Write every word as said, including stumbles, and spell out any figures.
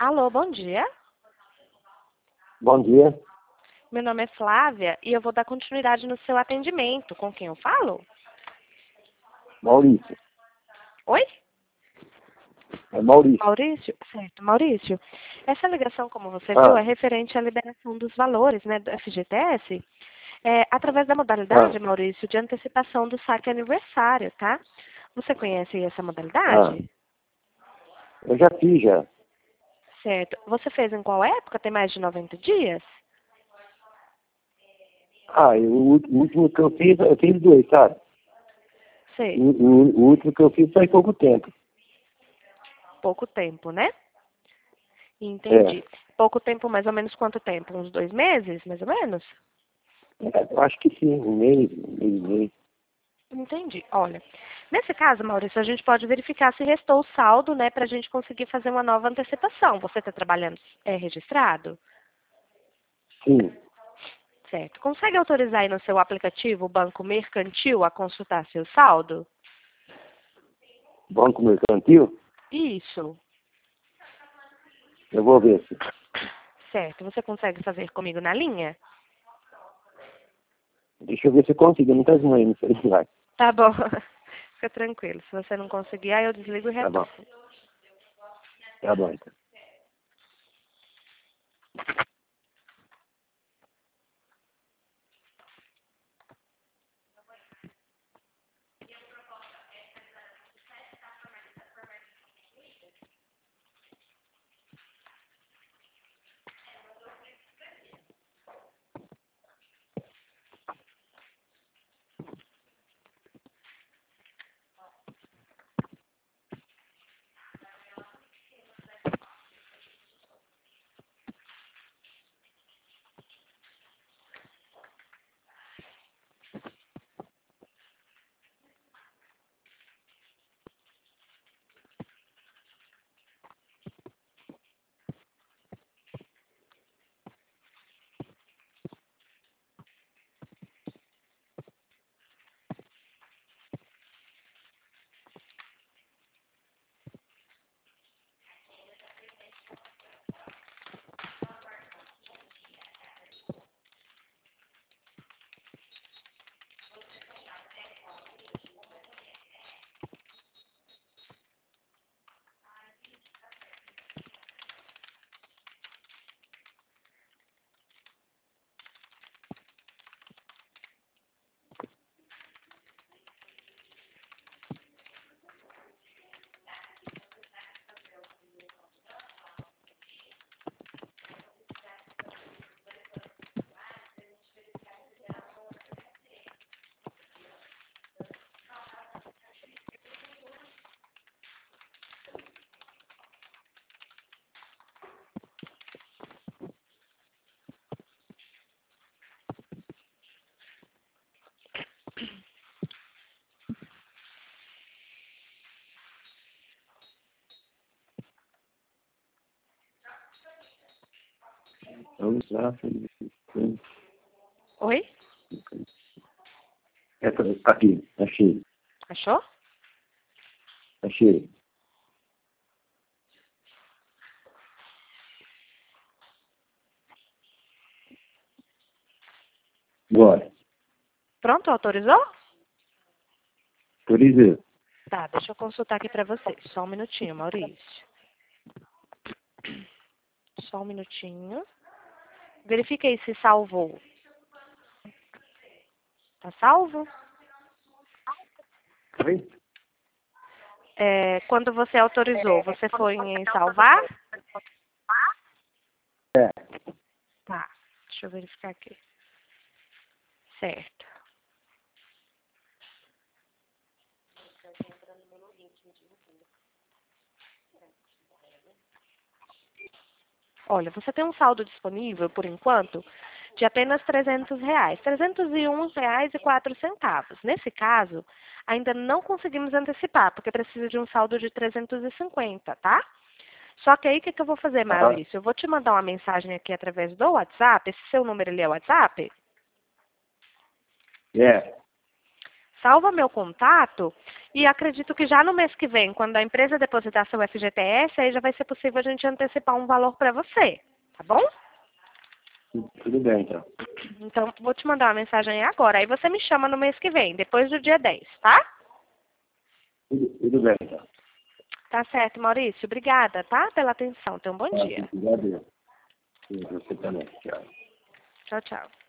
Alô, bom dia. Bom dia. Meu nome é Flávia e eu vou dar continuidade no seu atendimento. Com quem eu falo? Maurício. Oi? É Maurício. Maurício? Certo, Maurício. Essa ligação, como você viu, Ah, é referente à liberação dos valores, né, do F G T S, é, através da ah, modalidade, Maurício, de antecipação do saque aniversário, tá? Você conhece essa ah. modalidade? Eu já fiz já. Certo. Você fez em qual época? Tem mais de noventa dias? Ah, e o, ú- o último que eu fiz, eu fiz dois, sabe? O, Sei. o, o último que eu fiz faz pouco tempo. Pouco tempo, né? É. Entendi. Pouco tempo, mais ou menos quanto tempo? Uns dois meses, mais ou menos? É, eu acho que sim, um mês, um mês e meio. Entendi. Olha, nesse caso, Maurício, a gente pode verificar se restou o saldo, né, para a gente conseguir fazer uma nova antecipação. Você está trabalhando é, registrado? Sim. Certo. Consegue autorizar aí no seu aplicativo o Banco Mercantil a consultar seu saldo? Banco Mercantil, Isso. eu vou ver se. Certo. Você consegue fazer comigo na linha? Deixa eu ver se eu consigo. Eu não tá zoando no celular. Tá bom. Fica tranquilo. Se você não conseguir, aí eu desligo e Tá bom. retorno. Tá bom, então. Vamos lá. Oi? Essa, aqui, achei. Achou? Achei. Bora. Pronto, autorizou? Autorizei. Tá, deixa eu consultar aqui para você. Só um minutinho, Maurício. Só um minutinho. Verifica aí se salvou. Tá salvo? Oi? É, quando você autorizou, você foi em salvar? É. Tá, deixa eu verificar aqui. Certo. Olha, você tem um saldo disponível, por enquanto, de apenas trezentos reais. trezentos e um reais e quatro centavos. Nesse caso, ainda não conseguimos antecipar, porque precisa de um saldo de trezentos e cinquenta, tá? Só que aí, o que, que eu vou fazer, Aham. Maurício? Eu vou te mandar uma mensagem aqui através do WhatsApp. Esse seu número ali é o WhatsApp? É. salva meu contato e acredito que já no mês que vem, quando a empresa depositar seu F G T S, aí já vai ser possível a gente antecipar um valor para você, tá bom? Tudo bem, então. Então, vou te mandar uma mensagem aí agora. Aí você me chama no mês que vem, depois do dia dez, tá? Tudo, tudo bem, então. Tá certo, Maurício. Obrigada, tá? Pela atenção. Tenha um bom Tá, dia. obrigado. Sim, você também. Tchau. Tchau, tchau.